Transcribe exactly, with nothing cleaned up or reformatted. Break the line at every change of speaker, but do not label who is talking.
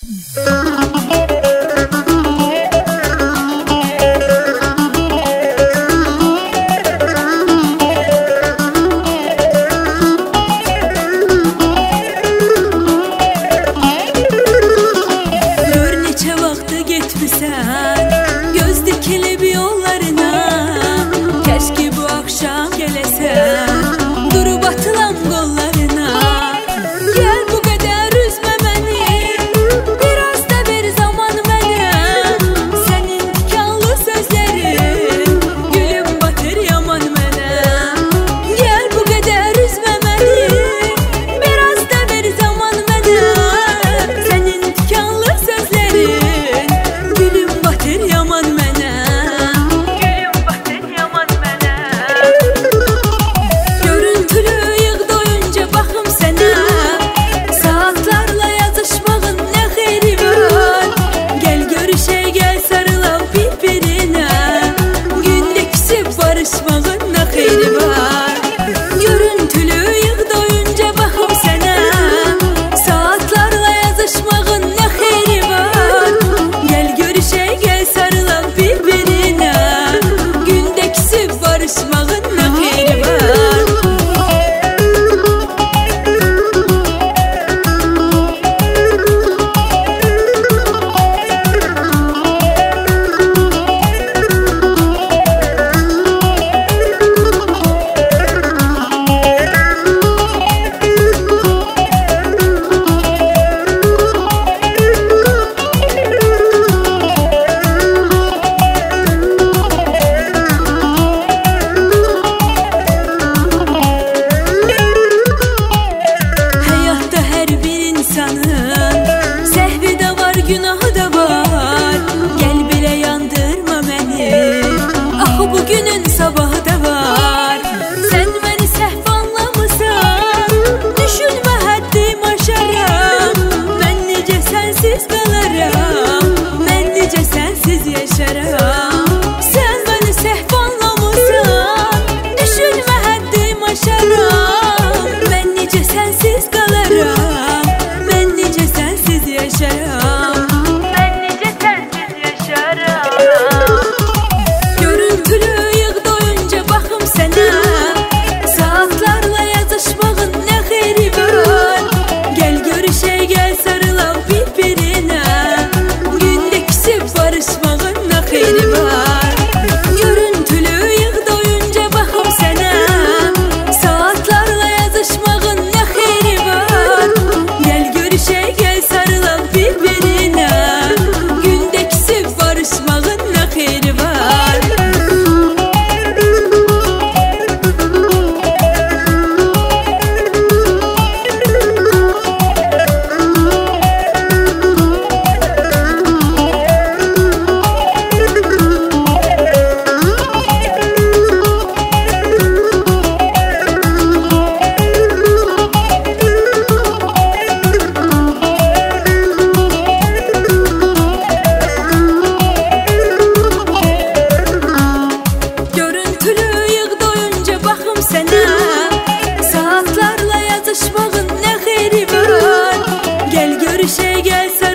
Göz dikilib yollarına, keşke bu akşam gelesen, durup atılan kollarına. Gel bu kadar üzme beni, biraz da bir zaman mənə. Senin dikanlı sözlerin, gülüm batır yaman mənə. Gel bu kadar üzme beni, biraz da bir zaman mənə. Senin dikanlı sözlerin, yaman mənə, gülüm batır yaman mənə. Görüntülü yığ doyunca baxım sənə, saatlarla yazışmağın nə xeyri var. Gel görüşək, gel sarılaq bir-birinə, gündə küsüb barışmağın nə xeyri var. Görüntülü yığ doyunca baxım sənə, saatlarla yazışmağın nə xeyri var. Gel görüşək, gel sarılaq bir-birinə, gündə küsüb barışmağın nə xeyri var. Səhvi də var, günahı da var. Gel belə yandırma məni, axı bugünün sabahı da var. Sən məni səhv anlamısan, düşünmə həddim aşaram. Mən necə sənsiz qalaram, mən necə sənsiz yaşaram. Sən məni səhv anlamısan, düşünmə həddim aşaram. Mən necə sənsiz qalaram, mən necə sənsiz yaşaram. Mən necə sənsiz yaşaram. Görüntülü yığ doyunca baxım sənə, saatlarla yazışmağın nə xeyri var. Gel görüşək, gel sarılaq bir-birinə, gündə küsüb barışmağın nə xeyri var. Görüntülü yığ doyunca baxım sənə, saatlarla yazışmağın nə xeyri var. Gel görüşək, gel sarılaq bir-birinə, gündə küsüb barışmağın nə xeyri var. Görüntülü yığ doyunca baxım sənə, saatlarla yazışmağın nə xeyri var. Gel görüşək, gel sarılaq